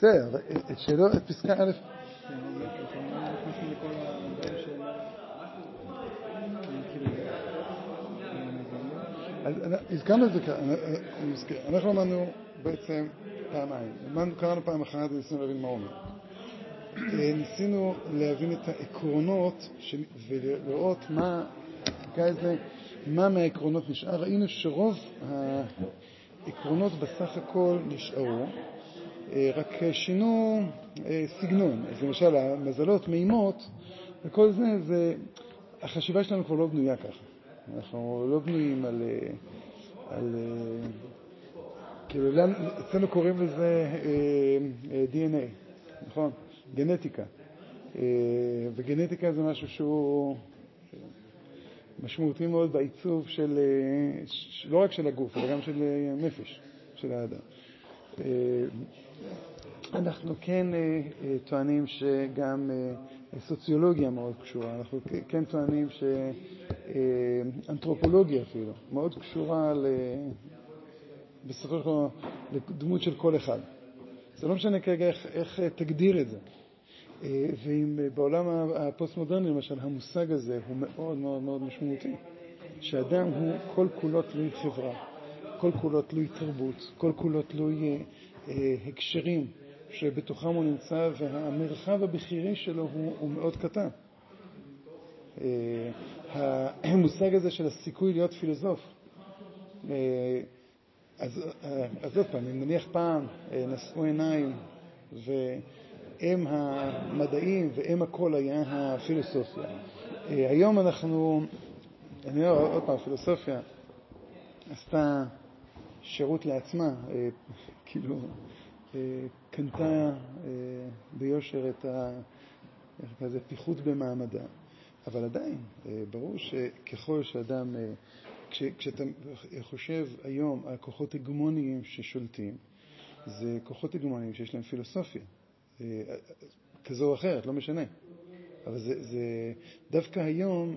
בסדר, את שאלות, את פסקה א', הזכרנו את זה כאן, אנחנו אמרנו בעצם פעמיים, קראנו פעם אחת וניסינו להבין מה אומר. ניסינו להבין את העקרונות ולראות מה מהעקרונות נשאר. ראינו שרוב העקרונות בסך הכל נשארו, רק שינו סגנון. אז למשל, המזלות, מימות, וכל זה, החשיבה שלנו כבר לא בנויה ככה. אנחנו לא בנויים כאילו, אצלנו קוראים לזה DNA, נכון? גנטיקה. וגנטיקה זה משהו שהוא משמעותי מאוד בעיצוב של, לא רק של הגוף, אלא גם של נפש, של האדם. אנחנו כן טוענים שגם סוציולוגיה מאוד קשורה, אנחנו כן טוענים שאנתרופולוגיה אפילו מאוד קשורה בסופו של דבר לדמות של כל אחד. זה לא משנה כרגע איך תגדיר את זה. ואם בעולם הפוסט-מודרני למשל המושג הזה הוא מאוד מאוד מאוד משמעותי, שאדם הוא כל כולו תלוי חברה, כל כולו תלוי תרבות, כל כולו תלוי הקשרים שבתוכם הוא נמצא, והמרחב הבחירי שלו הוא מאוד קטן. המושג הזה של הסיכוי להיות פילוסוף, אז עוד פעם, אם נניח פעם נשאו עיניים והם המדעים והם הכל היה הפילוסופיה. היום אני אומר עוד פעם, פילוסופיה עשתה שירות לעצמה, כאילו קנתה ביושר את פיחות במעמדה. אבל עדיין, ברור שככל שאדם, כשאתה חושב היום על כוחות הגמוניים ששולטים, זה כוחות הגמוניים שיש להם פילוסופיה, כזו או אחרת, לא משנה. אבל זה דווקא היום,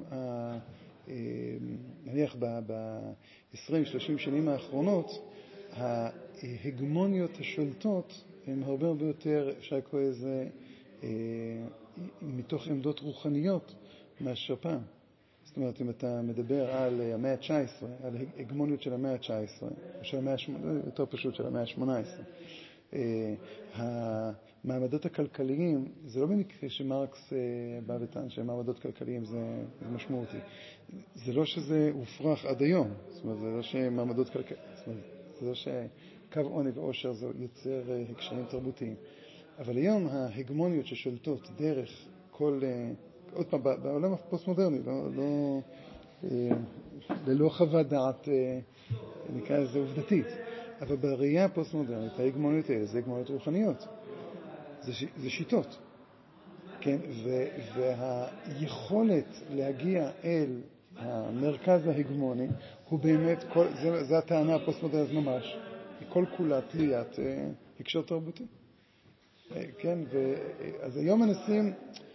נניח ב-20-30 שנים האחרונות, ההגמוניות השולטות הן הרבה הרבה יותר, אפשר לקרוא איזה, מתוך עמדות רוחניות מאשר פעם. זאת אומרת, אם אתה מדבר על המאה ה-19, על הגמוניות של המאה ה-19, יותר פשוט של המאה ה-18, המעמדות הכלכליים, זה לא במקרה שמרקס בא וטען שמעמדות כלכליים זה משמעותי. זה לא שזה הופרח עד היום, זאת אומרת, זה לא שמעמדות כלכליים, זאת אומרת, זה לא שקו עוני ועושר זה יוצר הקשרים תרבותיים. אבל היום ההגמוניות ששולטות דרך כל, עוד פעם, בעולם הפוסט-מודרני, ללא חוות דעת, נקרא לזה עובדתית, אבל בראייה הפוסט-מודרנית, ההגמוניות האלה זה הגמוניות רוחניות. זה שיטות. כן? והיכולת להגיע אל המרכז ההגמוני הוא באמת, זה הטענה הפוסט-מודרנית ממש, כל כולה תליית הקשר תרבותי. כן? אז היום מנסים,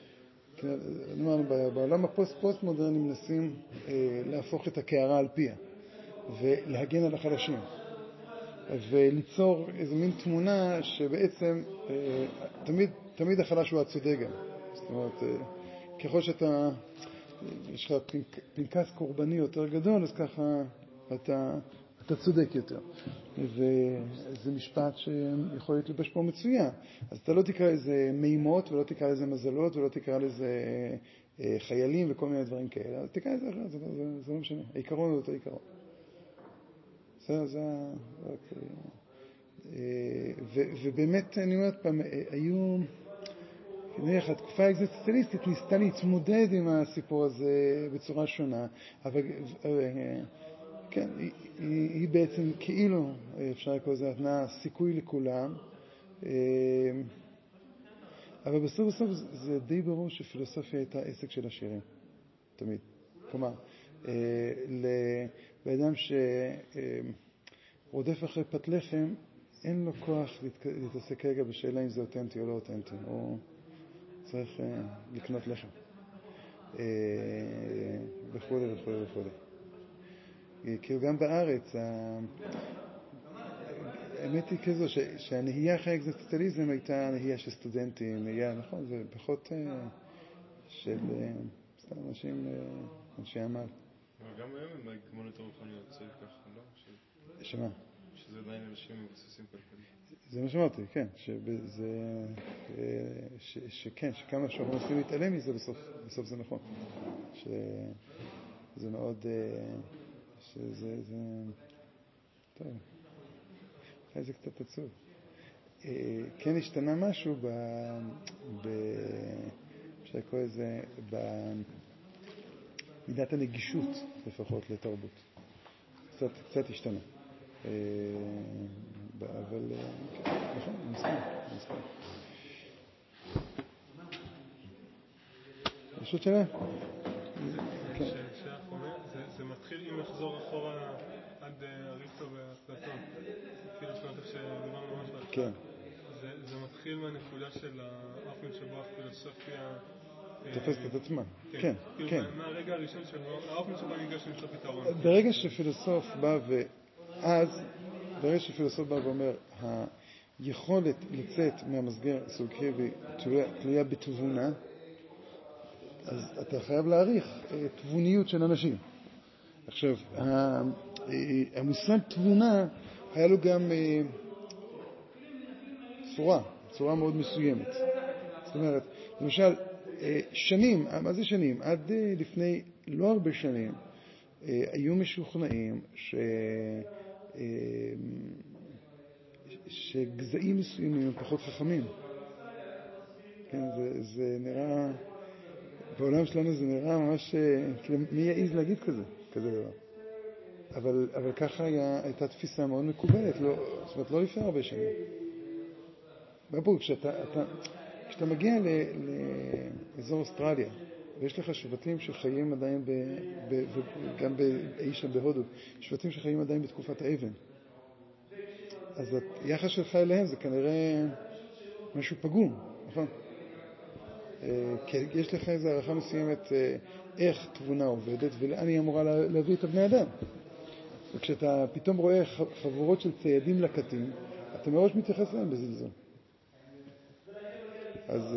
בעולם הפוסט-מודרני מנסים להפוך את הקערה על פיה ולהגן על החלשים וליצור איזו מין תמונה שבעצם תמיד החלש הוא הצודק גם. זאת אומרת, ככל שאתה יש לך פנקס קורבני יותר גדול, אז ככה אתה צודק יותר. וזה משפט שיכול להתלבש פה מצוין. אז אתה לא תקרא לזה מימות, ולא תקרא לזה מזלות, ולא תקרא לזה חיילים וכל מיני דברים כאלה. אז תקרא לזה אחרת, זה לא משנה. העיקרון הוא אותו עיקרון. ובאמת, אני אומרת פעם, היו, נניח, התקופה האקזיסטנציאליסטית ניסתה להתמודד עם הסיפור הזה בצורה שונה, אבל כן, היא בעצם כאילו, אפשר לקרוא לזה, נתנה סיכוי לכולם, אבל בסוף זה די ברור שפילוסופיה הייתה עסק של עשירים, תמיד. כלומר, לאדם שרודף אחרי פת לחם, אין לו כוח להתעסק רגע בשאלה אם זה אותנטי או לא אותנטי, או צריך לקנות לחם, וכו' וכו' וכו'. כאילו גם בארץ, האמת היא כזו, שהנהייה אחרי האקזיסטנציאליזם הייתה נהייה של סטודנטים, נהייה, נכון, זה פחות של סתם אנשי עמל. אבל גם היום הם הגמונות הרוחניות, זה ככה, לא? שמה? שזה עדיין אנשים מבוססים כלכלית. זה מה שאמרתי, כן, שכן, שכמה שאנחנו מנסים להתעלם מזה, בסוף זה נכון. שזה מאוד, שזה, טוב, אחרי זה קצת עצוב. כן השתנה משהו אפשר לקרוא לזה, במידת הנגישות לפחות לתרבות. קצת השתנה. אבל נכון, מסכים. פשוט שאלה? זה מתחיל אם לחזור אחורה עד אריסטו ואפלטון, כאילו שנות שדיברנו ממש בהתחלה. כן. זה מתחיל מהנקודה של האופן שבו הפילוסופיה תופסת את עצמה. כן, כן. מהרגע הראשון שבו, האופן שבו ניגש למצוא פתרון. ברגע שפילוסוף בא ברגע שפילוסוף בא ואומר, היכולת לצאת מהמסגר הסובייקטיבי תלויה בתבונה, אז אתה חייב להעריך תבוניות של אנשים. עכשיו, המושג תבונה היה לו גם צורה מאוד מסוימת. זאת אומרת, למשל, שנים, מה זה שנים? עד לפני לא הרבה שנים, היו משוכנעים שגזעים מסוימים הם פחות חכמים. כן, זה נראה, בעולם שלנו זה נראה ממש, כאילו, מי יעיז להגיד כזה דבר. אבל ככה הייתה תפיסה מאוד מקובלת, זאת אומרת, לא לפני הרבה שנים. ברור, כשאתה מגיע לאזור אוסטרליה, ויש לך שבטים שחיים עדיין, וגם באי שם בהודו, שבטים שחיים עדיין בתקופת האבן. אז היחס שלך אליהם זה כנראה משהו פגום, נכון? כי יש לך איזו הערכה מסוימת איך תבונה עובדת ולאן היא אמורה להביא את הבני אדם. וכשאתה פתאום רואה חבורות של ציידים לקטים, אתה מראש מתייחס להם בזלזול. אז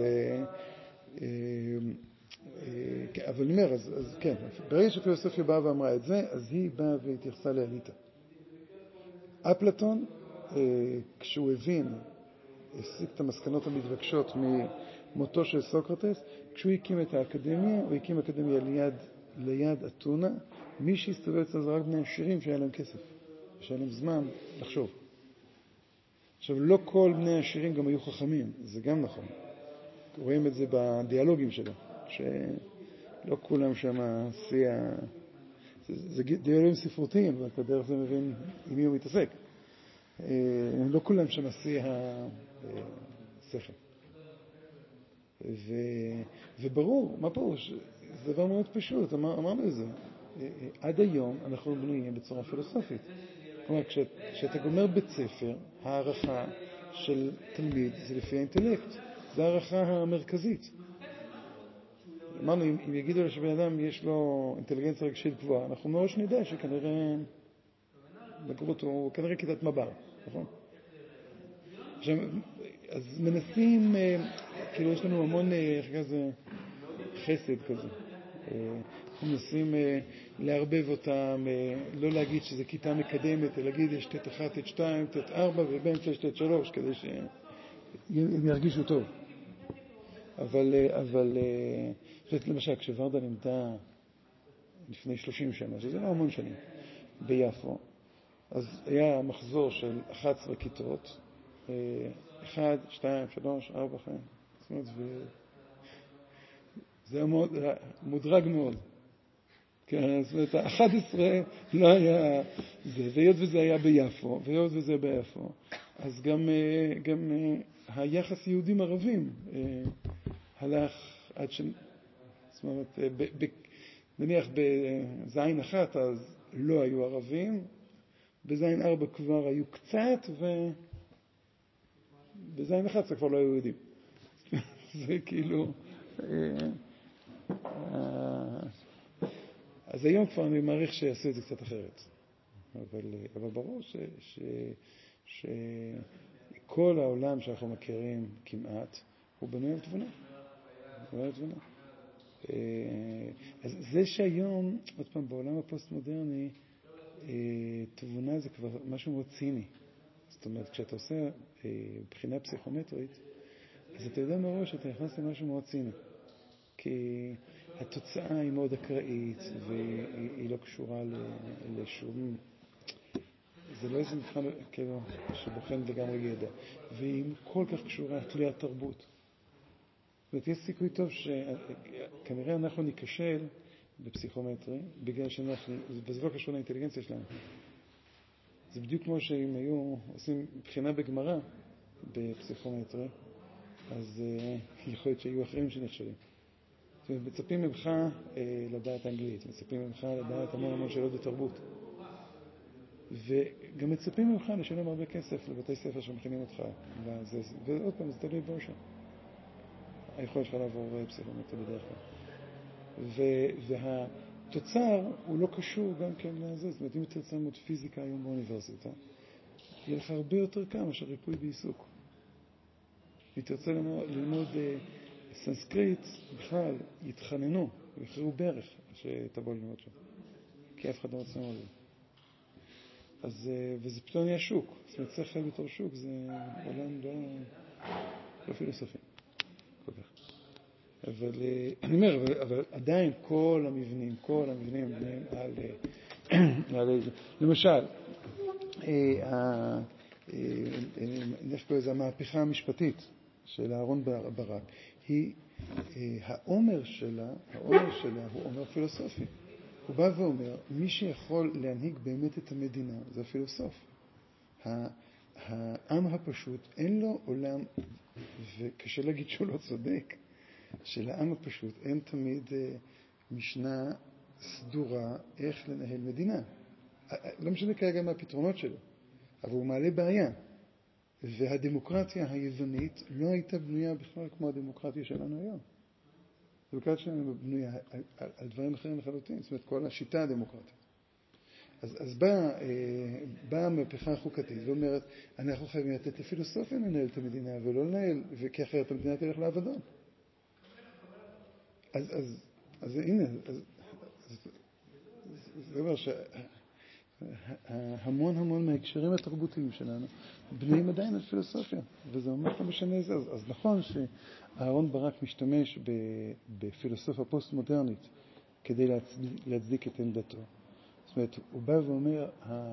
אבל נאמר, אז כן, ברגע שפילוסופיה באה ואמרה את זה, אז היא באה והתייחסה לאליטה. אפלטון, כשהוא הסיק את המסקנות המתבקשות ממותו של סוקרטס, כשהוא הקים את האקדמיה, הוא הקים אקדמיה ליד אתונה, מי שהסתובב אצלו זה רק בני עשירים שהיה להם כסף, שהיה להם זמן לחשוב. עכשיו, לא כל בני העשירים גם היו חכמים, זה גם נכון. רואים את זה בדיאלוגים שלו, שלא כולם שם זה דיאלוגים ספרותיים, ואתה דרך זה מבין עם מי הוא מתעסק. לא כולם שם השכל. וברור, מה פירוש? זה דבר מאוד פשוט, אמרנו את זה. עד היום אנחנו בנויים בצורה פילוסופית. כלומר, כשאתה גומר בית ספר, הערכה של תלמיד זה לפי האינטלקט. זו הערכה המרכזית. אמרנו, אם יגידו שבן אדם יש לו אינטליגנציה רגשית גבוהה, אנחנו מראש נדע שכנראה בגרות הוא כנראה כיתת מב"ר, נכון? אז מנסים, כאילו יש לנו המון כזה חסד כזה. אנחנו מנסים להרבב אותם, לא להגיד שזה כיתה מקדמת, אלא להגיד יש תת 1, תת 2, תת 4 ובאמצע יש תת 3, כדי שהם ירגישו טוב. אבל למשל, כשוורדה לימדה לפני 30 שנה, שזה לא המון שנים, ביפו, אז היה מחזור של 11 כיתות, 1, 2, 3, 4, 5, זאת אומרת, זה היה מודרג מאוד. כן, זאת אומרת, 11 לא היה זה, והיות וזה היה ביפו, והיות וזה ביפו, אז גם היחס יהודים ערבים הלך עד זאת אומרת, נניח בזין 1 אז לא היו ערבים, בזין 4 כבר היו קצת, ובזין 11 כבר לא היו יהודים. זה כאילו... אז היום כבר אני מעריך שיעשו את זה קצת אחרת. אבל ברור שכל העולם שאנחנו מכירים כמעט הוא בנוי על תבונה. אז זה שהיום, עוד פעם, בעולם הפוסט-מודרני, תבונה זה כבר משהו מאוד ציני. זאת אומרת, כשאתה עושה בחינה פסיכומטרית, אז אתה יודע מראש שאתה נכנס למשהו מאוד ציני. כי התוצאה היא מאוד אקראית, והיא לא קשורה לשום... זה לא איזה מבחן כאילו, שבוחן לגמרי ידע. והיא כל כך קשורה תלוית תרבות. זאת אומרת, יש סיכוי טוב שכנראה אנחנו ניכשל בפסיכומטרי, בגלל שאנחנו... וזה לא קשור לאינטליגנציה שלנו. זה בדיוק כמו שאם היו עושים בחינה בגמרא בפסיכומטרי, אז יכול להיות שהיו אחרים שנכשלים. זאת אומרת, מצפים ממך לדעת אנגלית, מצפים ממך לדעת המון שאלות בתרבות. וגם מצפים ממך לשלם הרבה כסף לבתי ספר שמכינים אותך. ועוד פעם, זה תלוי בורשה. היכולת שלך לעבור פסיכומטרי בדרך כלל. והתוצר הוא לא קשור גם כן לזה. זאת אומרת, אם תרצה ללמוד פיזיקה היום באוניברסיטה, יהיה לך הרבה יותר קל מאשר ריפוי בעיסוק. אם תרצה ללמוד סנסקריט, בכלל יתחננו, יחרו ברך שתבוא ללמוד שם. כי אף אחד לא רוצה ללמוד. אז, וזה פתאום נהיה שוק. זאת אומרת, שכל בתור שוק זה עולם לא פילוסופי. כל כך. אבל אני אומר, אבל עדיין כל המבנים על למשל, יש פה איזו המהפכה המשפטית של אהרון ברק. העומר שלה הוא עומר פילוסופי. הוא בא ואומר, מי שיכול להנהיג באמת את המדינה זה הפילוסוף. העם הפשוט אין לו עולם, וקשה להגיד שהוא לא צודק, שלעם הפשוט אין תמיד משנה סדורה איך לנהל מדינה. לא משנה כרגע מה הפתרונות שלו, אבל הוא מעלה בעיה. והדמוקרטיה היוונית לא הייתה בנויה בכלל כמו הדמוקרטיה שלנו היום. הדמוקרטיה שלנו בנויה על דברים אחרים לחלוטין, זאת אומרת כל השיטה הדמוקרטית. אז באה המהפכה החוקתית ואומרת, אנחנו חייבים לתת לפילוסופיה לנהל את המדינה ולא לנהל, כי אחרת המדינה תלך לעבדון. אז הנה, זה אומר המון מההקשרים התרבותיים שלנו בנויים עדיין על פילוסופיה, וזה ממש לא משנה זה. אז נכון שאהרון ברק משתמש בפילוסופיה פוסט-מודרנית כדי להצדיק את עמדתו. זאת אומרת, הוא בא ואומר,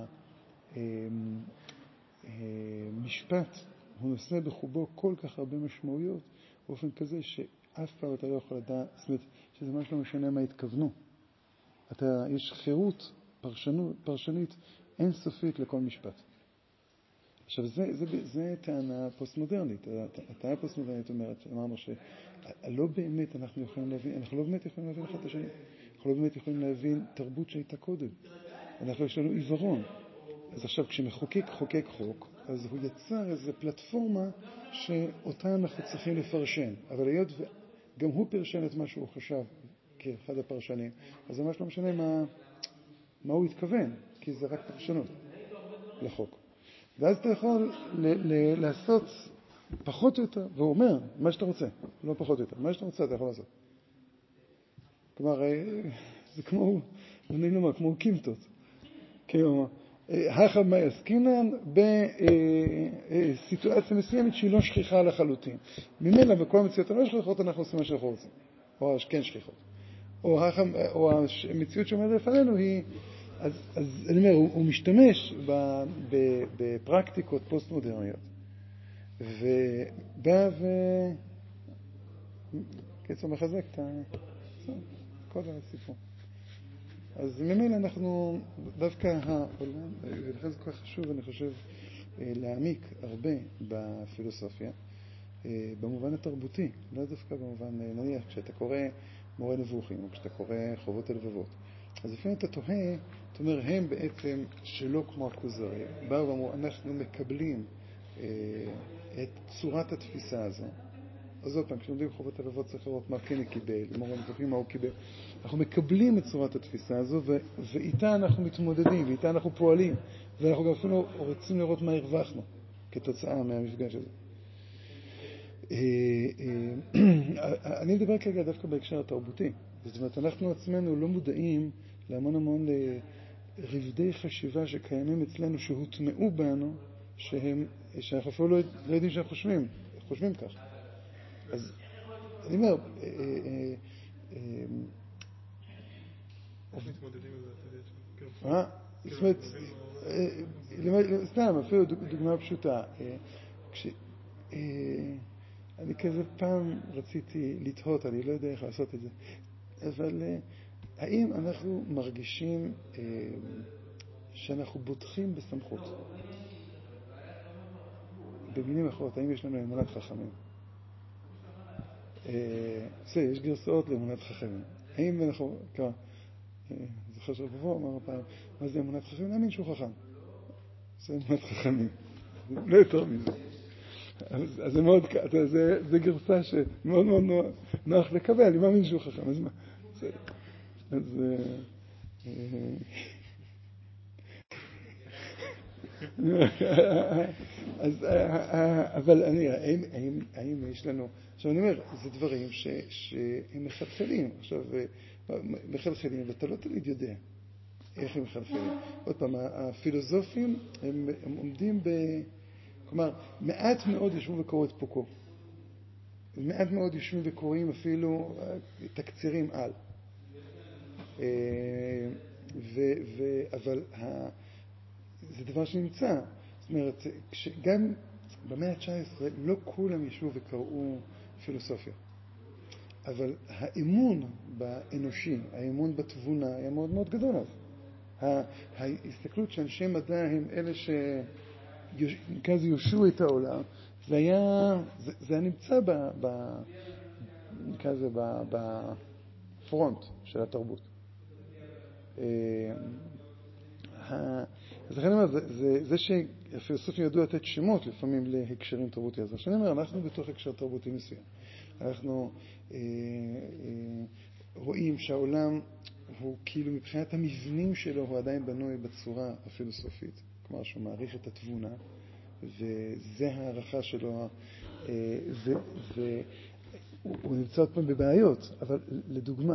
המשפט הוא נושא בחובו כל כך הרבה משמעויות, באופן כזה שאף פעם אתה לא יכול לדעת, זאת אומרת, שזה ממש לא משנה מה התכוונו. יש חירות פרשנית אינסופית לכל משפט. עכשיו, זה טענה פוסט-מודרנית. הטענה פוסט-מודרנית אמרנו שלא באמת אנחנו יכולים להבין, אנחנו לא באמת יכולים להבין אחד את השני. אנחנו לא באמת יכולים להבין תרבות שהייתה קודם. יש לנו עיוורון. אז עכשיו, כשמחוקק חוקק חוק, אז הוא יצר איזו פלטפורמה שאותה אנחנו צריכים לפרשן. אבל היות וגם הוא פרשן את מה שהוא חשב כאחד הפרשנים, אז זה ממש לא משנה מה הוא התכוון, כי זה רק פרשנות לחוק. ואז אתה יכול לעשות פחות או יותר, והוא אומר, מה שאתה רוצה, לא פחות או יותר, מה שאתה רוצה אתה יכול לעשות. כלומר, זה כמו קימטות. כאילו, החב מה יסקינן בסיטואציה מסוימת שהיא לא שכיחה לחלוטין. ממילא בכל המציאות הלא שכיחות אנחנו עושים מה שאנחנו רוצים, או כן שכיחות. או המציאות שעומדת לפנינו היא, אז אני אומר, הוא משתמש בפרקטיקות פוסט-מודרניות, ובא קיצור מחזק את כל הסיפור. אז ממילא אנחנו דווקא העולם, ולכן זה כל כך חשוב, אני חושב, להעמיק הרבה בפילוסופיה, במובן התרבותי, לא דווקא במובן, נניח, כשאתה קורא מורה נבוכים, או כשאתה קורא חובות הלבבות, אז לפעמים אתה תוהה, אתה אומר, הם בעצם שלא כמו הכוזרי, באו ואמרו, אנחנו מקבלים את צורת התפיסה הזו, אז עוד פעם, כשלומדים חובות הלבבות צריך לראות מה כן קיבל, למורה זוכרים מה הוא קיבל. אנחנו מקבלים את צורת התפיסה הזו, ואיתה אנחנו מתמודדים, ואיתה אנחנו פועלים, ואנחנו גם אפילו רוצים לראות מה הרווחנו כתוצאה מהמפגש הזה. אני מדבר כרגע דווקא בהקשר התרבותי. זאת אומרת, אנחנו עצמנו לא מודעים להמון רבדי חשיבה שקיימים אצלנו, שהוטמעו בנו, שאנחנו אפילו לא יודעים שאנחנו חושבים כך. אז אני אומר, איך מתמודדים עם זה? זאת אומרת, סתם, אפילו דוגמה פשוטה. אני כזה פעם רציתי לתהות, אני לא יודע איך לעשות את זה, אבל האם אנחנו מרגישים שאנחנו בוטחים בסמכות? במילים אחרות, האם יש לנו אמונת חכמים? יש גרסאות לאמונת חכמים. האם אנחנו, זוכר שבבוא אמר פעם, מה זה אמונת חכמים? להאמין שהוא חכם. זה אמונת חכמים. לא יותר מזה. אז זה מאוד, זה גרסה שמאוד מאוד נוח לקבל, אני מאמין שהוא חכם, אז מה? אבל האם יש לנו, עכשיו אני אומר, זה דברים שהם מחלחלים, עכשיו מחלחלים, ואתה לא תמיד יודע איך הם מחלחלים. עוד פעם, הפילוסופים הם עומדים כלומר, מעט מאוד יושבים וקוראים את פוקו. מעט מאוד יושבים וקוראים אפילו תקצירים על. אבל זה דבר שנמצא. זאת אומרת, גם במאה ה-19 לא כולם ישבו וקראו פילוסופיה. אבל האמון באנושי, האמון בתבונה, היה מאוד מאוד גדול אז. ההסתכלות שאנשי מדע הם אלה כזה יושעו את העולם, זה היה נמצא כזה בפרונט של התרבות. אז לכן אני אומר, זה שהפילוסופים ידעו לתת שמות לפעמים להקשרים תרבותי. אז אני אומר, אנחנו בתוך הקשר תרבותי מסוים. אנחנו רואים שהעולם הוא כאילו מבחינת המבנים שלו הוא עדיין בנוי בצורה הפילוסופית. כלומר, שהוא מעריך את התבונה, וזה הערכה שלו, והוא נמצא עוד פעם בבעיות, אבל לדוגמה,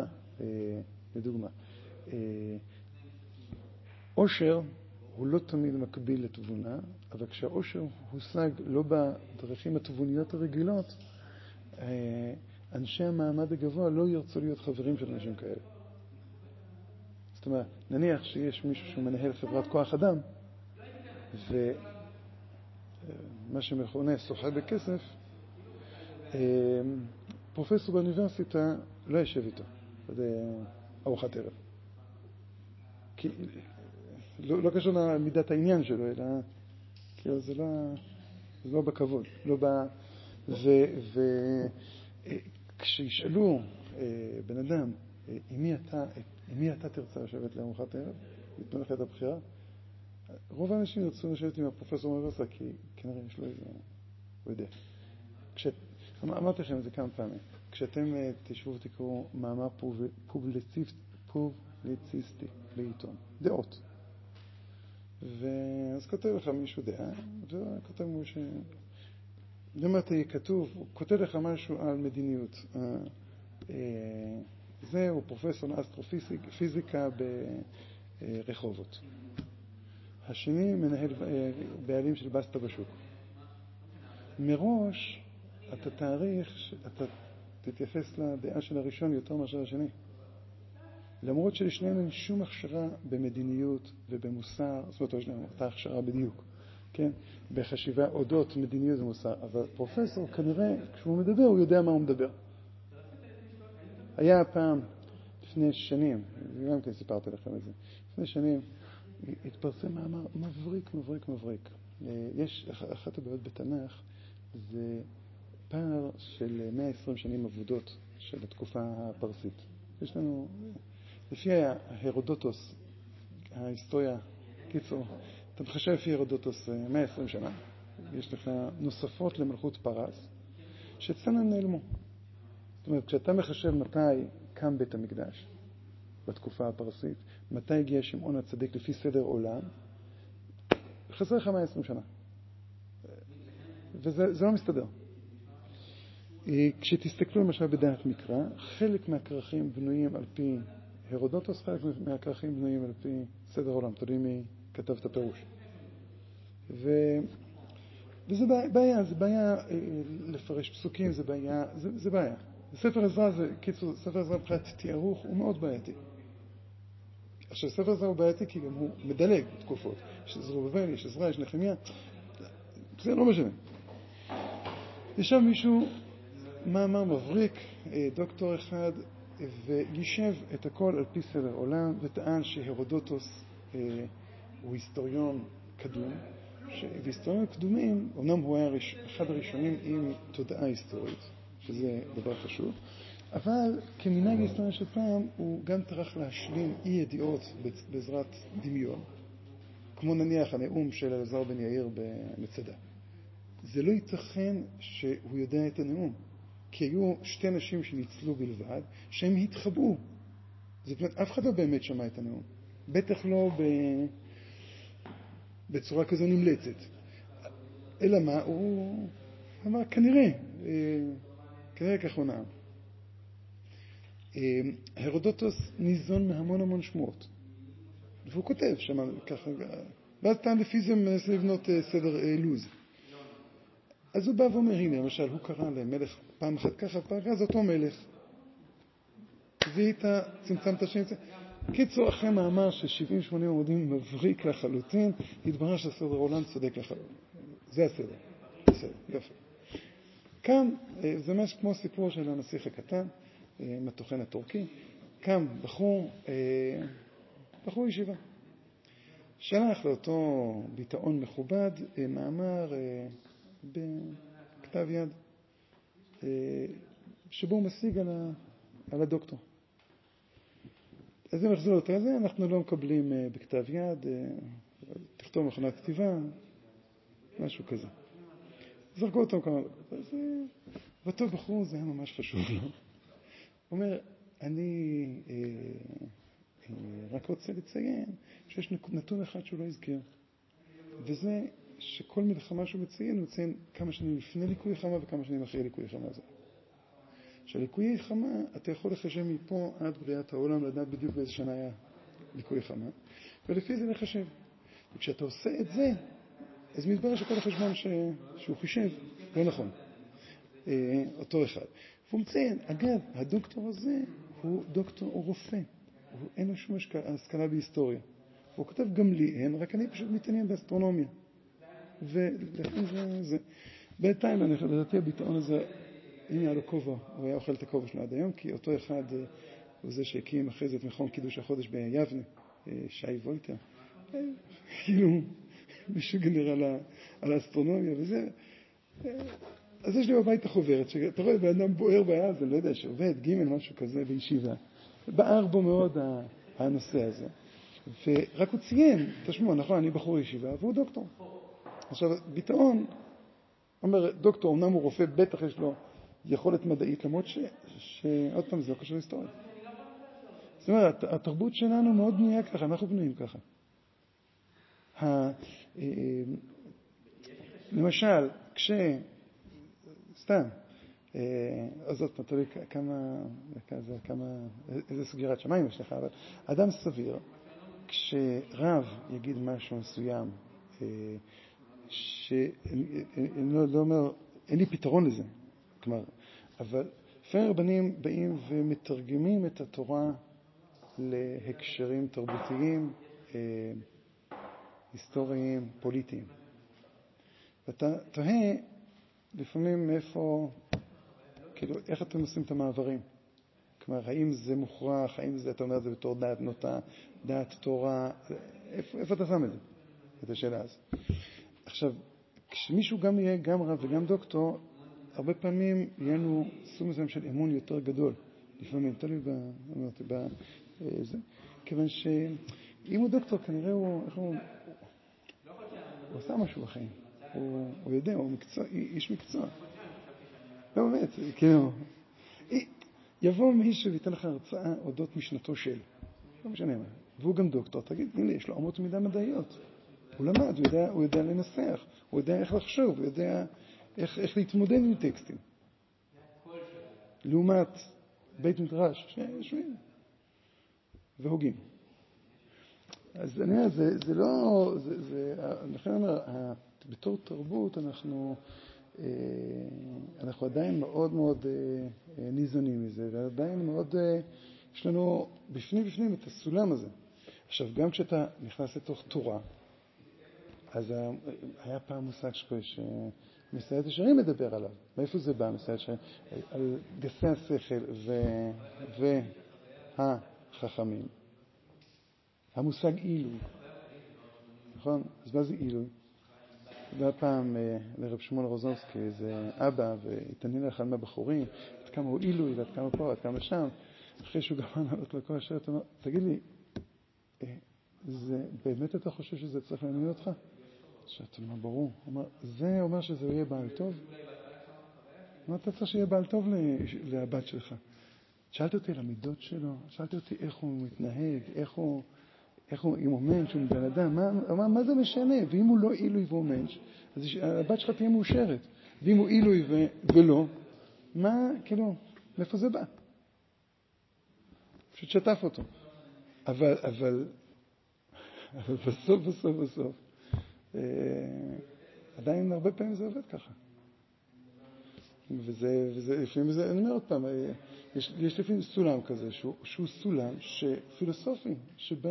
עושר הוא לא תמיד מקביל לתבונה, אבל כשהעושר הושג לא בדרכים התבוניות הרגילות, אנשי המעמד הגבוה לא ירצו להיות חברים של אנשים כאלה. זאת אומרת, נניח שיש מישהו שהוא מנהל חברת כוח אדם, ומה שמכונה סוחר בכסף, פרופסור באוניברסיטה לא ישב איתו, זה ארוחת ערב. כי לא קשור למידת העניין שלו, אלא כאילו זה לא בכבוד, לא וכשישאלו בן אדם, עם מי אתה תרצה לשבת לארוחת ערב, יתנו לך את הבחירה, רוב האנשים ירצו לשבת עם הפרופסור באוניברסיטה, כי כנראה יש לו איזה, הוא יודע. אמרתי לכם את זה כמה פעמים, כשאתם תשבו ותקראו מאמר פובליציסטי בעיתון, דעות. ואז כותב לך מישהו דעה, וכותב מישהו למטה כתוב, הוא כותב לך משהו על מדיניות. זהו פרופסור לאסטרופיזיקה ברחובות. השני מנהל בעלים של בסטה בשוק. מראש אתה תאריך, אתה תתייחס לדעה של הראשון יותר מאשר השני. למרות שלשניהם אין שום הכשרה במדיניות ובמוסר, זאת אומרת, יש להם אותה הכשרה בדיוק, כן? בחשיבה אודות מדיניות ומוסר, אבל פרופסור כנראה, כשהוא מדבר, הוא יודע מה הוא מדבר. היה פעם, לפני שנים, גם כן סיפרתי לכם את זה, לפני שנים התפרסם מאמר מבריק. יש אחת הבעיות בתנ"ך, זה פער של 120 שנים עבודות של התקופה הפרסית. יש לנו, לפי הרודוטוס, ההיסטוריה, קיצור, אתה מחשב לפי הרודוטוס 120 שנה, יש לך נוספות למלכות פרס, שאצלנו הם נעלמו. זאת אומרת, כשאתה מחשב מתי קם בית המקדש, בתקופה הפרסית, מתי הגיע שמעון הצדיק לפי סדר עולם, חסר לך 120 שנה. וזה לא מסתדר. כשתסתכלו למשל בדעת מקרא, חלק מהכרכים בנויים על פי הרודוטוס, חלק מהכרכים בנויים על פי סדר עולם. תלוי מי כתב את הפירוש. וזה בעיה, זה בעיה לפרש פסוקים, זה בעיה. ספר עזרא ספר עזרא מבחינת תיארוך הוא מאוד בעייתי. עכשיו, ספר עזרא הוא בעייתי כי גם הוא מדלג בתקופות. יש זרובבל, יש עזרא, יש נחמיה. זה לא משנה. ישב מישהו, מאמר מבריק, דוקטור אחד, וישב את הכל על פי סדר עולם, וטען שהרודוטוס הוא היסטוריון קדום, והיסטוריונים קדומים, אמנם הוא היה אחד הראשונים עם תודעה היסטורית, שזה דבר חשוב, אבל כמנהג ההיסטוריה של פעם, הוא גם טרח להשלים אי ידיעות בעזרת דמיון, כמו נניח הנאום של אלעזר בן יאיר במצדה. זה לא ייתכן שהוא יודע את הנאום, כי היו שתי נשים שניצלו בלבד, שהם התחבאו. זאת אומרת, אף אחד לא באמת שמע את הנאום. בטח לא בצורה כזו נמלצת. אלא מה? הוא אמר, כנראה כך הוא נאם. הרודוטוס ניזון מהמון שמועות. והוא כותב שם ככה, ואז טען לפי זה מנסה לבנות סדר לוז. אז הוא בא ואומר, הנה, למשל, הוא קרא למלך פעם אחת ככה, פעם אחת, זה אותו מלך. והיית צמצמת השם. קיצור, אחרי מאמר של 70-80 עמודים מבריק לחלוטין, התברר שהסדר עולם צודק לחלוטין. זה הסדר. בסדר, יופי. כאן, זה משהו כמו סיפור של הנסיך הקטן, מהטוחן הטורקי. קם בחור ישיבה. שלח לאותו ביטאון מכובד, מאמר בכתב יד, שבו הוא משיג על הדוקטור. אז אם נחזור את זה, אנחנו לא מקבלים בכתב יד, תכתוב מכונת כתיבה, משהו כזה. זרקו אותו כמה, ואותו בחור זה היה ממש חשוב לו. הוא אומר, אני רק רוצה לציין שיש נתון אחד שהוא לא הזכיר, וזה שכל מלחמה שהוא מציין, הוא מציין כמה שנים לפני ליקוי חמה וכמה שנים אחרי ליקוי חמה הזה. שליקוי חמה, אתה יכול לחשב מפה עד בריאת העולם, לדעת בדיוק באיזה שנה היה ליקוי חמה, ולפי זה לחשב. וכשאתה עושה את זה, אז מתברר שכל החשבון שהוא חישב, לא נכון. אותו אחד. והוא מציין, אגב, הדוקטור הזה הוא רופא. אין לו שום השכלה בהיסטוריה. הוא כותב גם לי אין, רק אני פשוט מתעניין באסטרונומיה. ולכן זה. בינתיים, לדעתי הביטאון הזה, אם היה לו כובע, הוא היה אוכל את הכובע שלו עד היום, כי אותו אחד הוא זה שהקים אחרי זה את מכון קידוש החודש ביבנה, שי וויטר. כאילו, מישהו גנר על האסטרונומיה וזה. אז יש לי בבית החוברת, שאתה רואה באדם בוער ביד, אני לא יודע, שעובד ג' משהו כזה בישיבה. בער בו מאוד הנושא הזה. ורק הוא ציין, תשמעו, נכון, אני בחור ישיבה, והוא דוקטור. עכשיו, ביטאון, אומר, דוקטור, אמנם הוא רופא, בטח יש לו יכולת מדעית, למרות שעוד פעם זה לא קשור להיסטוריה. זאת אומרת, התרבות שלנו מאוד בנויה ככה, אנחנו בנויים ככה. למשל, סתם, אז זאת תלוי איזה סגירת שמיים יש לך, אבל אדם סביר, כשרב יגיד משהו מסוים, שאני לא אומר, אין לי פתרון לזה, כלומר, אבל לפעמים רבנים באים ומתרגמים את התורה להקשרים תרבותיים, היסטוריים, פוליטיים. ואתה תוהה לפעמים מאיפה, כאילו, איך אתם עושים את המעברים? כלומר, האם זה מוכרח, האם זה, אתה אומר, זה בתור דעת נוטה, דעת תורה, איפה אתה שם את זה? את השאלה הזו. עכשיו, כשמישהו גם יהיה גם רב וגם דוקטור, הרבה פעמים יהיה לנו סוג מסוים של אמון יותר גדול. לפעמים, תלוי בזה. כיוון שאם הוא דוקטור, כנראה הוא עושה משהו בחיים. הוא יודע, הוא איש מקצוע. לא באמת, כאילו, יבוא מישהו ויתן לך הרצאה אודות משנתו של, לא משנה מה, והוא גם דוקטור, תגיד, הנה, יש לו אמות מידה מדעיות. הוא למד, הוא יודע לנסח, הוא יודע איך לחשוב, הוא יודע איך להתמודד עם טקסטים. לעומת בית מדרש, שיושבים והוגים. אז אני אומר, זה לא, לכן אומר, בתור תרבות אנחנו עדיין מאוד מאוד ניזונים מזה, ועדיין מאוד, יש לנו בפנים את הסולם הזה. עכשיו, גם כשאתה נכנס לתוך תורה, אז היה פעם מושג שמסעד ישרים מדבר עליו. מאיפה זה בא, מסעד ישרים? על גסי השכל והחכמים. המושג עילוי. נכון? אז מה זה עילוי? בא פעם לרב שמואל רוזנסקי, איזה אבא, והתעניין לך על מהבחורים, עד כמה הוא עילוי, ועד כמה פה, עד כמה שם. אחרי שהוא גמר לעלות לכל השאלה, אתה אומר, תגיד לי, באמת אתה חושב שזה צריך לעניין אותך? שאתה אומר, ברור. זה אומר שזה יהיה בעל טוב? מה אתה צריך שיהיה בעל טוב לבת שלך? שאלת אותי על המידות שלו, שאלת אותי איך הוא מתנהג, אם הוא מנש, הוא בן אדם, מה זה משנה? ואם הוא לא אילוי והוא מנש, אז הבת שלך תהיה מאושרת. ואם הוא אילוי ולא, מה, כאילו, מאיפה זה בא? פשוט שטף אותו. אבל בסוף, עדיין הרבה פעמים זה עובד ככה. וזה, לפעמים זה, אני אומר עוד פעם, יש לפעמים סולם כזה, שהוא סולם פילוסופי, שבא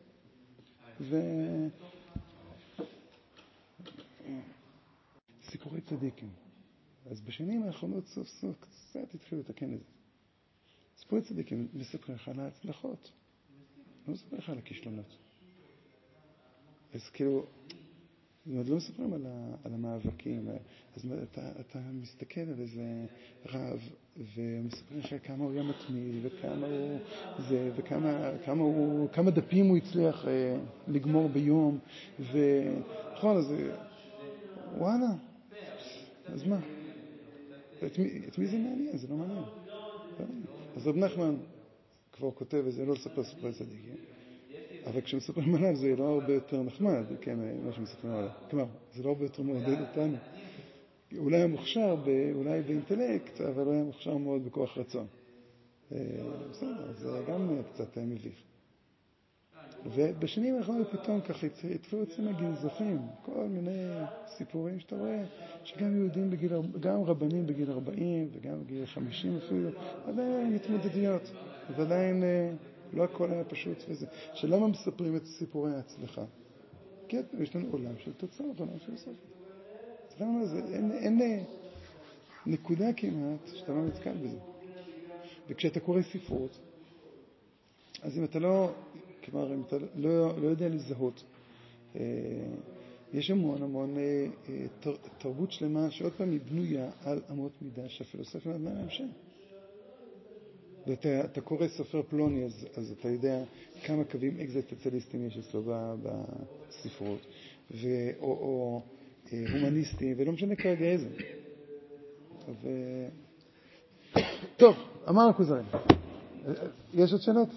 סיפורי צדיקים. אז בשנים האחרונות סוף קצת התחילו לתקן את זה. סיפורי צדיקים מספרים לך על ההצלחות, לא מספרים לך על הכישלונות. אז כאילו, לא מספרים על המאבקים, אז אתה מסתכל על איזה רב, ומספרים לך כמה הוא היה מתמיד, וכמה הוא זה, וכמה דפים הוא הצליח לגמור ביום, ונכון, אז וואלה, אז מה? את מי זה מעניין? זה לא מעניין. אז רב נחמן כבר כותב, וזה לא לספר סיפורי צדיקים. אבל כשמספרים עליו זה לא הרבה יותר נחמד, כן, מה שמספרים עליו. כלומר, זה לא הרבה יותר מעודד אותנו. אולי המוכשר, אולי באינטלקט, אבל אולי המוכשר מאוד בכוח רצון. בסדר, זה גם קצת מביך. ובשנים האחרונות פתאום ככה התחילו אצלם הגנזכים, כל מיני סיפורים שאתה רואה, שגם יהודים גם רבנים בגיל 40 וגם בגיל 50 אפילו, עדיין מתמודדיות, ועדיין לא הכל היה פשוט וזה. שלמה מספרים את סיפורי ההצלחה? כן, יש לנו עולם של תוצאות, עולם פילוסופי. אז למה זה? אין נקודה כמעט שאתה לא נתקל בזה. וכשאתה קורא ספרות, אז אם אתה לא, כלומר, אם אתה לא יודע לזהות, יש המון תרבות שלמה שעוד פעם היא בנויה על אמות מידה שהפילוסופיה נתנה להם שם. ואתה קורא סופר פלוני, אז אתה יודע כמה קווים אקזיסטנציאליסטיים יש אצלו בספרות, או הומניסטיים, ולא משנה כרגע איזה. טוב, אמר הכוזרי. יש עוד שאלות?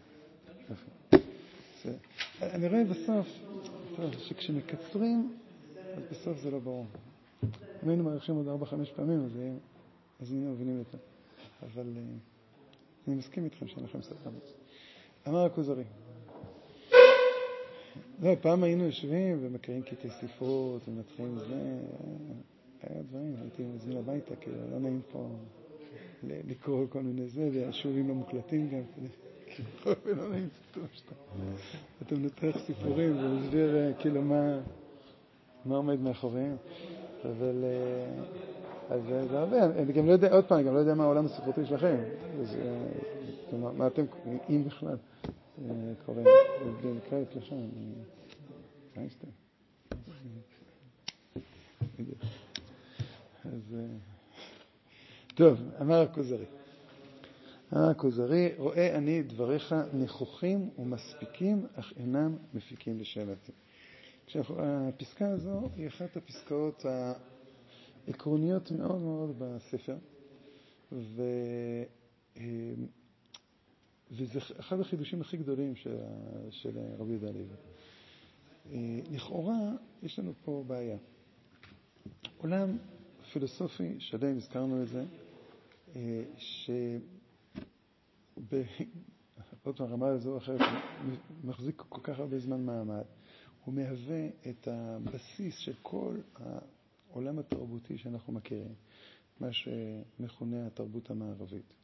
אני רואה בסוף, שכשמקצרים, אז בסוף זה לא ברור. אם היינו מעריכים עוד 4-5 פעמים, אז היינו מבינים יותר. אבל אני מסכים איתכם שאין לכם סבלנות. אמר הכוזרי. לא, פעם היינו יושבים ומקריאים קטעי ספרות ומתחילים זה, היה דברים, הייתי מזמין הביתה, כי לא נעים פה לקרוא כל מיני זה, והשיעורים לא מוקלטים גם, ולא נעים פתאום שאתה. אתה מנתח סיפורים ומסביר כאילו מה עומד מאחוריהם. אבל זה הרבה, אני גם לא יודע, עוד פעם, אני גם לא יודע מה העולם הספרותי שלכם. מה אתם, אם בכלל, קוראים, במקרה את לשון, איינשטיין. אז טוב, אמר הכוזרי, רואה אני דבריך נכוחים ומספיקים, אך אינם מפיקים לשאלתי. הפסקה הזו היא אחת הפסקאות העקרוניות מאוד מאוד בספר. וזה אחד החידושים הכי גדולים של רבי יהודה הלוי. לכאורה יש לנו פה בעיה. עולם פילוסופי שלם, הזכרנו את זה, עוד פעם, רמה הזו או אחרת, מחזיק כל כך הרבה זמן מעמד. הוא מהווה את הבסיס של כל העולם התרבותי שאנחנו מכירים, מה שמכונה התרבות המערבית.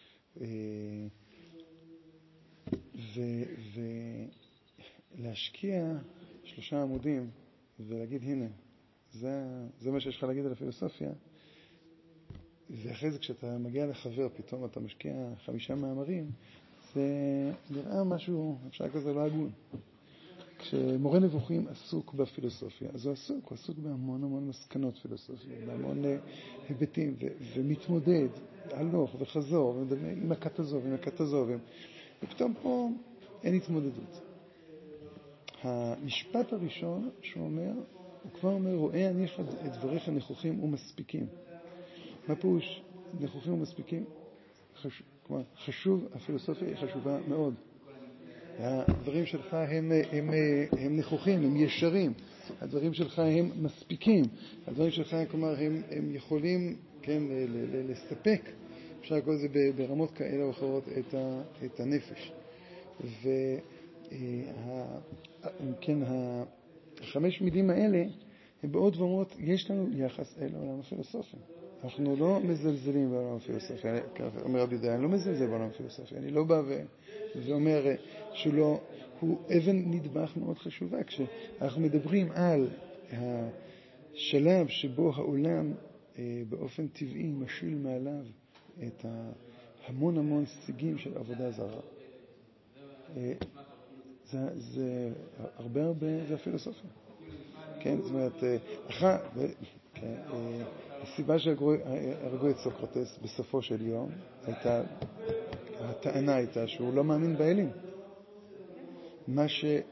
ולהשקיע 3 עמודים ולהגיד, הנה, זה מה שיש לך להגיד על הפילוסופיה, ואחרי זה כשאתה מגיע לחבר, פתאום אתה משקיע 5 מאמרים, זה נראה משהו, אפשר כזה לא הגון. כשמורה נבוכים עסוק בפילוסופיה, אז הוא עסוק בהמון המון מסקנות פילוסופיות, בהמון היבטים, ומתמודד, הלוך וחזור, עם הכת הזו ועם הכת הזו, ופתאום פה אין התמודדות. המשפט הראשון שהוא אומר, הוא כבר אומר, רואה אני את דבריך נכוחים ומספיקים. מה פירוש נכוחים ומספיקים? כלומר, הפילוסופיה היא חשובה מאוד. הדברים שלך הם נכוחים, הם ישרים. הדברים שלך הם מספיקים. הדברים שלך, כלומר, הם יכולים, כן, לספק, אפשר לקרוא את זה ברמות כאלה או אחרות, את הנפש. כן, 5 מילים האלה, הם בעוד ואומרות, יש לנו יחס אל העולם הפילוסופי. אנחנו לא מזלזלים בעולם הפילוסופי, אומר רבי יהודה, אני לא מזלזל בעולם הפילוסופי, אני לא בא ואומר הוא אבן נדבך מאוד חשובה. כשאנחנו מדברים על השלב שבו העולם באופן טבעי משיל מעליו את המון סיגים של עבודה זרה, זה הרבה, זה הפילוסופיה. כן, זאת אומרת, הסיבה שהרגו את סוקרטס בסופו של יום, הטענה הייתה שהוא לא מאמין באלים. מה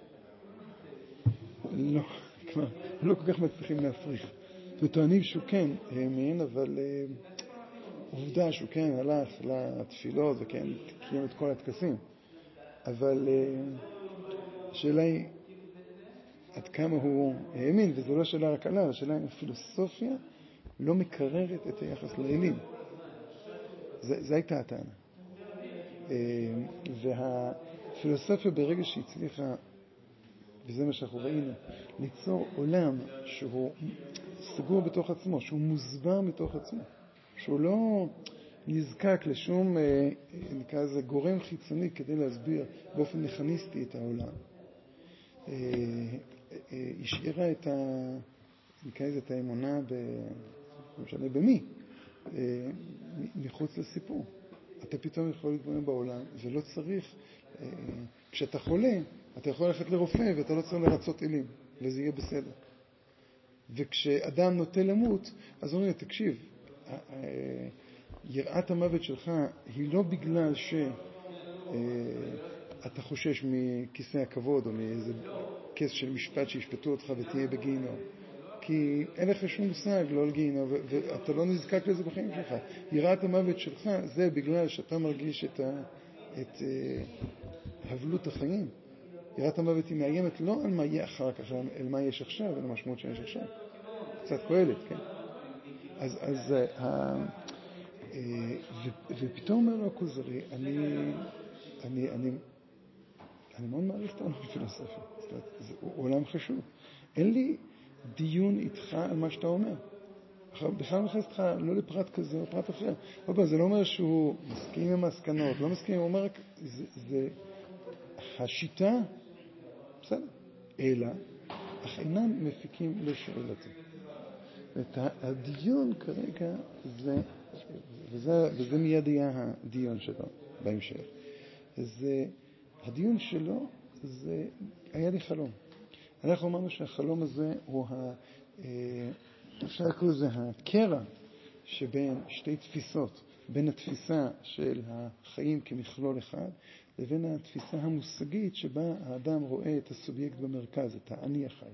לא כל כך מצליחים להפריך. וטוענים שהוא כן האמין, אבל עובדה שהוא כן הלך לתפילות וכן קיים את כל הטקסים. אבל השאלה היא עד כמה הוא האמין, וזו לא שאלה רק עליו, השאלה אם הפילוסופיה לא מקררת את היחס לאלים. זה הייתה הטענה. והפילוסופיה ברגע שהצליחה, וזה מה שאנחנו ראינו, ליצור עולם שהוא סגור בתוך עצמו, שהוא מוסבר מתוך עצמו, שהוא לא נזקק לשום, נקרא לזה, גורם חיצוני כדי להסביר באופן מכניסטי את העולם. השאירה נקרא לזה, את האמונה משנה במי, מחוץ לסיפור. אתה פתאום יכול להתבונן בעולם, ולא צריך, כשאתה חולה, אתה יכול ללכת לרופא, ואתה לא צריך לרצות אלים, וזה יהיה בסדר. וכשאדם נוטה למות, אז אומרים, תקשיב, יראת המוות שלך היא לא בגלל שאתה חושש מכיסא הכבוד, או מאיזה כס של משפט שישפטו אותך ותהיה בגיהינום. כי אין לך שום מושג לא על גיהינום, ואתה לא נזקק לזה בחיים שלך. יראת המוות שלך זה בגלל שאתה מרגיש את הבלות החיים. יראת המוות היא מאיימת לא על מה יהיה אחר כך, אלא מה יש עכשיו, אלא משמעות שיש עכשיו. קצת קהלת, כן? ופתאום אומר לו הכוזרי, אני מאוד מעריך את העולם הפילוסופי. זאת אומרת, זה עולם חשוב. אין לי דיון איתך על מה שאתה אומר. בכלל מכנס אותך לא לפרט כזה או פרט אחר. זה לא אומר שהוא מסכים עם המסקנות, לא מסכים, הוא אומר רק, זה השיטה, בסדר, אלא, אך אינם מפיקים לשאלתי. הדיון כרגע וזה מיד יהיה הדיון שלו בהמשך. הדיון שלו היה לי חלום. אנחנו אמרנו שהחלום הזה הוא אפשר לקרוא לזה הקרע שבין שתי תפיסות, בין התפיסה של החיים כמכלול אחד, לבין התפיסה המושגית שבה האדם רואה את הסובייקט במרכז, את האני החי.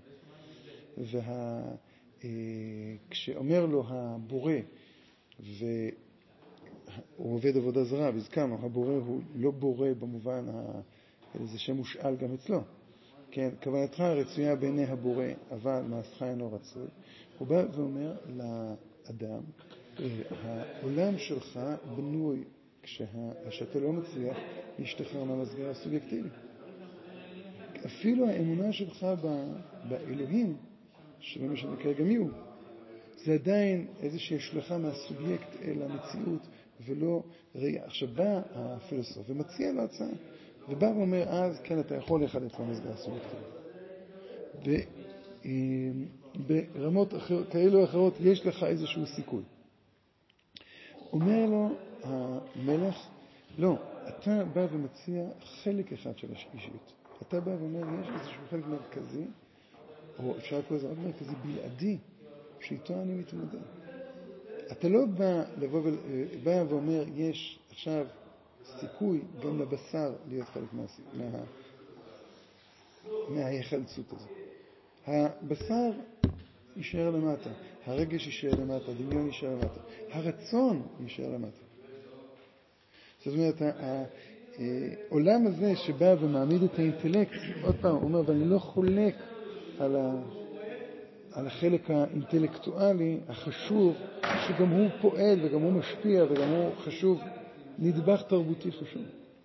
כשאומר לו הבורא, הוא עובד עבודה זרה, והזכרנו, הבורא הוא לא בורא במובן איזה שם מושאל גם אצלו. כן, כוונתך רצויה בעיני הבורא, אבל מעשך אינו רצוי. הוא בא ואומר לאדם, העולם שלך בנוי כשאתה לא מצליח להשתחרר מהמסגר הסובייקטיבי. אפילו האמונה שלך באלוהים, שלא משנה כרגע מי הוא, זה עדיין איזושהי השלכה מהסובייקט אל המציאות, ולא ראייה. עכשיו בא הפילוסוף ומציע לו הצעה, ובא ואומר, אז כן, אתה יכול להיחלץ מהמסגר הסובייקטיבי. וברמות כאלו או אחרות יש לך איזשהו סיכוי. אומר לו המלך, לא, אתה בא ומציע חלק אחד של האישיות. אתה בא ואומר, יש איזשהו חלק מרכזי, או אפשר לקרוא לזה רק מרכזי בלעדי, שאיתו אני מתמודד. אתה לא בא ואומר, יש עכשיו סיכוי גם לבשר להיות חלק מההיחלצות הזו. הבשר יישאר למטה, הרגש יישאר למטה, הדמיון יישאר למטה, הרצון יישאר למטה. זאת אומרת, העולם הזה שבא ומעמיד את האינטלקט, עוד פעם, הוא אומר, ואני לא חולק על החלק האינטלקטואלי החשוב, שגם הוא פועל וגם הוא משפיע וגם הוא חשוב, נדבך תרבותי חשוב.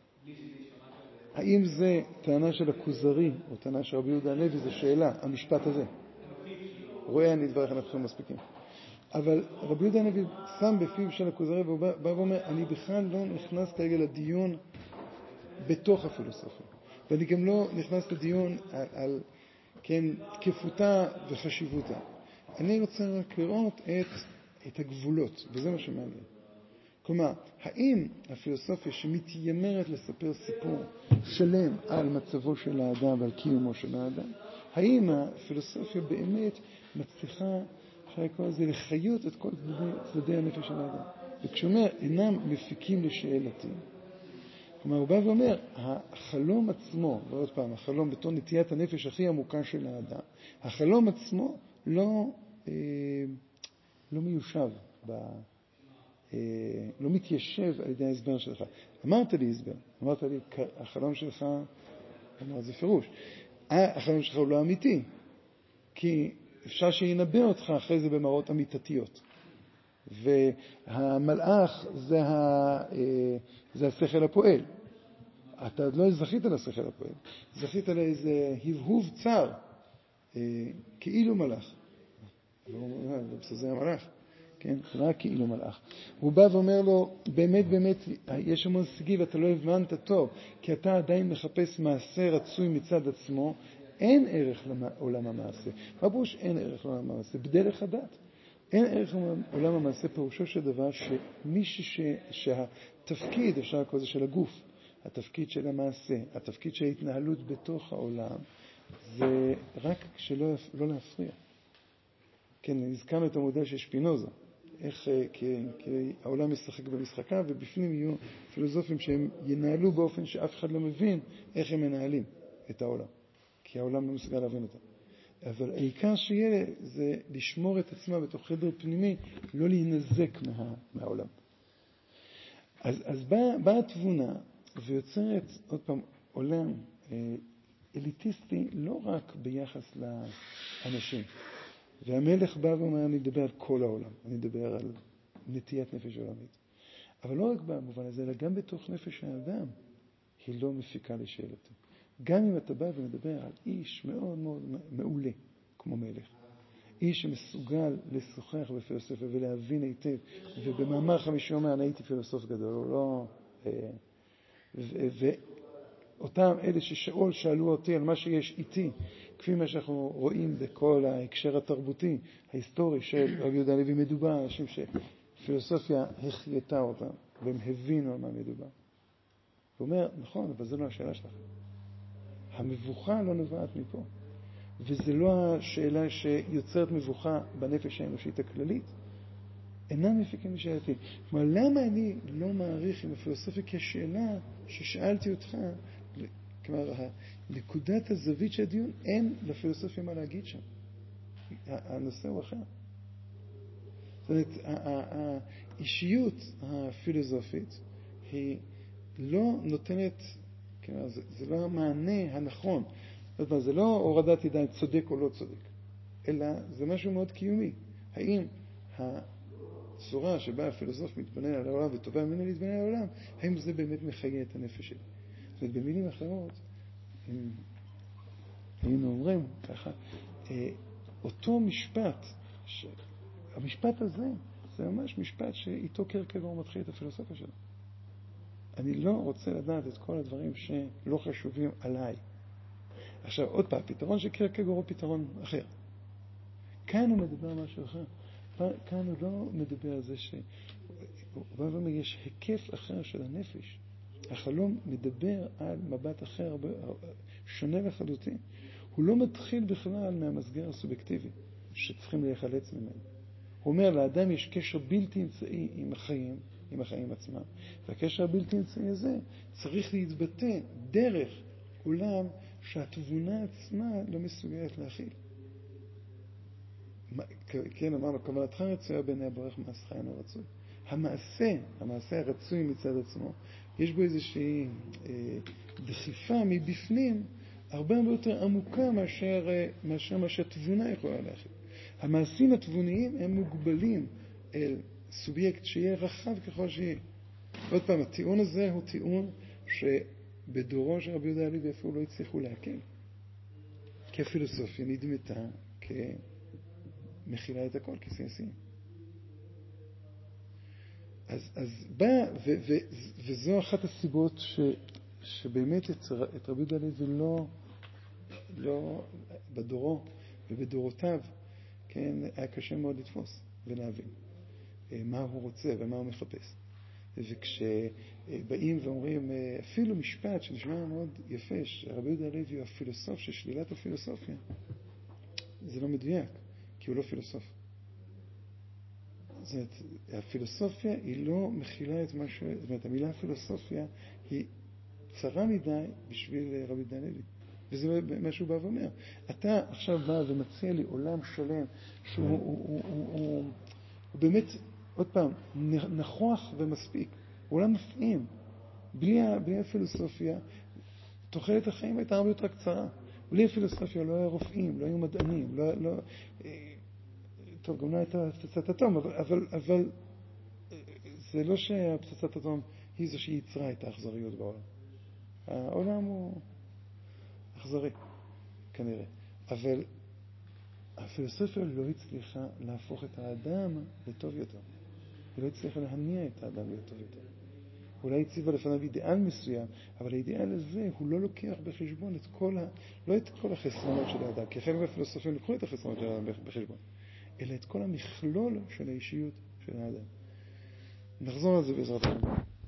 האם זה טענה של הכוזרי או טענה של רבי יהודה הלוי? זו שאלה, המשפט הזה. רואה אני דבריך אנחנו מספיקים. אבל רבי יהודה הלוי שם בפיו של הכוזרי והוא בא ואומר, אני בכלל לא נכנס כרגע לדיון בתוך הפילוסופיה. ואני גם לא נכנס לדיון על כן, תקפותה וחשיבותה. אני רוצה רק לראות את הגבולות, וזה מה שמעניין. כלומר, האם הפילוסופיה שמתיימרת לספר סיפור שלם על מצבו של האדם ועל קיומו של האדם, האם הפילוסופיה באמת מצליחה, אפשר לקרוא לזה, לחיות את כל צדדי הנפש של האדם? וכשאומר, אינם מפיקים לשאלתי, כלומר, הוא בא ואומר, החלום עצמו, ועוד פעם, החלום בתור נטיית הנפש הכי עמוקה של האדם, החלום עצמו לא מיושב, לא מתיישב על ידי ההסבר שלך. אמרת לי הסבר, אמרת לי, החלום שלך, אמרת זה פירוש, החלום שלך הוא לא אמיתי, כי אפשר שינבא אותך אחרי זה במראות אמיתתיות. והמלאך זה השכל הפועל. אתה עוד לא זכית לשכל הפועל. זכית לאיזה הבהוב צר, כאילו מלאך. זה המלאך, כן? רק כאילו מלאך. הוא בא ואומר לו, באמת, יש המון סגי ואתה לא הבנת טוב, כי אתה עדיין מחפש מעשה רצוי מצד עצמו, אין ערך לעולם המעשה. מה פירוש אין ערך לעולם המעשה? בדרך הדת. אין ערך לעולם המעשה, פירושו של דבר שהתפקיד, אפשר לקרוא זה של הגוף, התפקיד של המעשה, התפקיד של ההתנהלות בתוך העולם, זה רק שלא להפריע. כן, הזכרנו את המודל של שפינוזה, איך כי העולם משחק במשחקה, ובפנים יהיו פילוסופים שהם ינהלו באופן שאף אחד לא מבין איך הם מנהלים את העולם, כי העולם לא מסוגל להבין אותם. אבל העיקר שיהיה זה לשמור את עצמה בתוך חדר פנימי, לא להינזק מהעולם. אז באה התבונה ויוצרת עוד פעם עולם אליטיסטי לא רק ביחס לאנשים. והמלך בא ואומר, אני מדבר על כל העולם, אני מדבר על נטיית נפש עולמית. אבל לא רק במובן הזה, אלא גם בתוך נפש האדם, היא לא מפיקה לשאלתי. גם אם אתה בא ומדבר על איש מאוד מאוד מעולה, כמו מלך, איש שמסוגל לשוחח בפילוסופיה ולהבין היטב, ובמאמר חמישי אומר, אני הייתי פילוסוף גדול, הוא לא... ואותם אלה ששאול שאלו אותי על מה שיש איתי, כפי מה שאנחנו רואים בכל ההקשר התרבותי, ההיסטורי של רבי יהודה הלוי, מדובר על אנשים שפילוסופיה החייתה אותם, והם הבינו על מה מדובר. הוא אומר, נכון, אבל זו לא השאלה שלך. המבוכה לא נובעת מפה. וזה לא השאלה שיוצרת מבוכה בנפש האנושית הכללית. אינם מפיקים לשאלתי. כלומר, למה אני לא מעריך עם הפילוסופיה כשאלה ששאלתי אותך, כלומר, נקודת הזווית של הדיון, אין לפילוסופיה מה להגיד שם. הנושא הוא אחר. זאת אומרת, האישיות הפילוסופית היא לא נותנת, זה לא המענה הנכון. זה לא הורדת ידיים צודק או לא צודק, אלא זה משהו מאוד קיומי. האם הצורה שבה הפילוסוף מתבונן על העולם וטובה ממנו להתבונן על העולם, האם זה באמת מחיה את הנפש שלי? זאת אומרת, במילים אחרות, היינו אומרים ככה, אותו משפט, המשפט הזה, זה ממש משפט שאיתו קרקגור מתחיל את הפילוסופיה שלו. אני לא רוצה לדעת את כל הדברים שלא חשובים עליי. עכשיו, עוד פעם, פתרון של קרקגור הוא פתרון אחר. כאן הוא מדבר על משהו אחר. כאן הוא לא מדבר על זה יש היקף אחר של הנפש. החלום מדבר על מבט אחר, שונה לחלוטין. הוא לא מתחיל בכלל מהמסגר הסובייקטיבי שצריכים להיחלץ ממנו. הוא אומר, לאדם יש קשר בלתי אמצעי עם החיים עצמם. והקשר הבלתי אמצעי הזה צריך להתבטא דרך עולם שהתבונה עצמה לא מסוגלת להכיל. כן, אמרנו, כוונתך רצויה בעיני הברך מעשך אינו רצוי. המעשה הרצוי מצד עצמו, יש בו איזושהי דחיפה מבפנים הרבה יותר עמוקה מאשר מה שהתבונה יכולה להכיל. המעשים התבוניים הם מוגבלים אל סובייקט שיהיה רחב ככל שיהיה. עוד פעם, הטיעון הזה הוא טיעון שבדורו של רבי יהודה הלוי אפילו לא הצליחו להקל. כי הפילוסופיה נדמתה כמכילה את הכל, כסייסים. אז בא, וזו אחת הסיבות שבאמת את רבי יהודה הלוי לא בדורו ובדורותיו, כן, היה קשה מאוד לתפוס ולהבין מה הוא רוצה ומה הוא מחפש. וכשבאים ואומרים אפילו משפט שנשמע מאוד יפה, שרבי יהודה הלוי הוא הפילוסוף של שלילת הפילוסופיה, זה לא מדויק, כי הוא לא פילוסוף. זאת אומרת, הפילוסופיה היא לא מכילה את מה זאת אומרת, המילה פילוסופיה היא צרה מדי בשביל רבי יהודה הלוי. וזה מה שהוא בא ואומר. אתה עכשיו בא ומציע לי עולם שלם שהוא באמת, עוד פעם, נכוח ומספיק. עולם מפעים. בלי הפילוסופיה, תוחלת החיים הייתה הרבה יותר קצרה. בלי הפילוסופיה לא היו רופאים, לא היו מדענים, טוב, גם לא הייתה פצצת אטום, אבל זה לא שהפצצת אטום היא זו שיצרה את האכזריות בעולם. העולם הוא אכזרי, כנראה. אבל הפילוסופיה לא הצליחה להפוך את האדם לטוב יותר. היא לא הצליחה להניע את האדם להיות טוב יותר. אולי הציבה לפניו אידיאל מסוים, אבל האידיאל הזה הוא לא לוקח בחשבון לא את כל החסרונות של האדם, כי חלק מהפילוסופים לקחו את החסרונות של האדם בחשבון, אלא את כל המכלול של האישיות של האדם. נחזור על זה בעזרת השם.